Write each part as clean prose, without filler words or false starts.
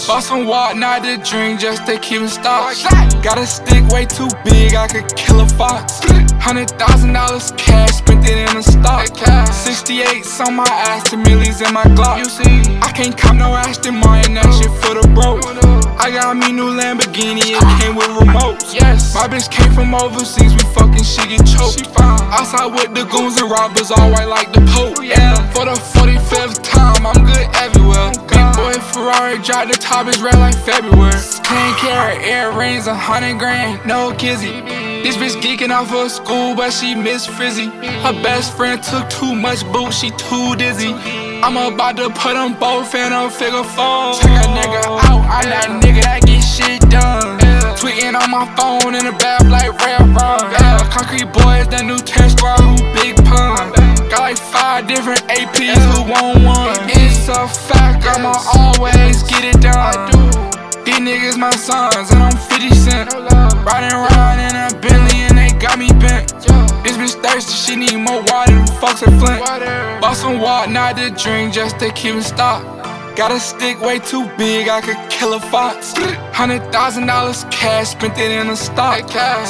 Bought some walk, not to drink, just to keep in stock. Got a stick way too big, I could kill a fox. $100,000 cash, spent it in a stock. 68s on my ass, to millies in my Glock. I can't cop no Aston Martin, that shit for the broke. I got me new Lamborghini, it came with remotes. My bitch came from overseas, we fucking shit get choked. Outside with the goons and robbers, all white like the Pope. For the 45th time, I'm good everywhere. Big boy Ferrari, drive the top, it's red like February. 10 karat earrings, 100 grand, no kizzy. This bitch geeking off of school, but she miss Frizzy. Her best friend took too much boot, she too dizzy. I'm about to put them both in a figure 4. Check a nigga out, I'm that nigga that get shit done. Tweeting on my phone in the bath like Red Run. Concrete boys, that new test squad who big pun. Got like 5 different APs who want one. It's a fact, I'ma always get it done. These niggas my sons and I'm 50 Cent. Riding around in a Bentley and they got me bent. This bitch thirsty, she need more water than fucks at Flint. Bought some water, not to drink, just to keep in stock. Got a stick way too big, I could kill a fox. $100,000 cash, spent it in a stock.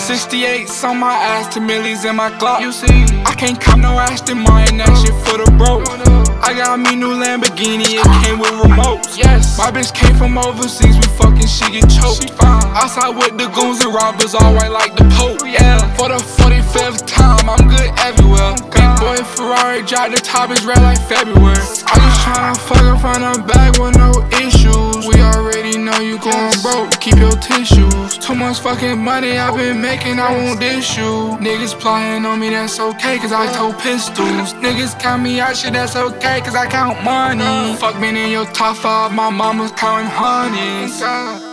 68s on my ass, to millies in my Glock. I can't cop no Aston Martin, that shit for the broke. I got me new Lamborghini, it came with remotes. My bitch came from overseas, we fucking shit get choked. Outside with the goons and robbers, all white like the Pope. For the 45th time, I'm good everywhere. Big boy Ferrari, drive the top, it's red like February. I just tryna fuck her from the back with no issues. We already know you going broke, keep your tissues. Too much fucking money I've been making, I won't dish you. Niggas plotting on me, that's okay, cause I told pistols. Niggas count me out, shit, that's okay, cause I count money. Fuck being in your top 5, my mama's counting honeys.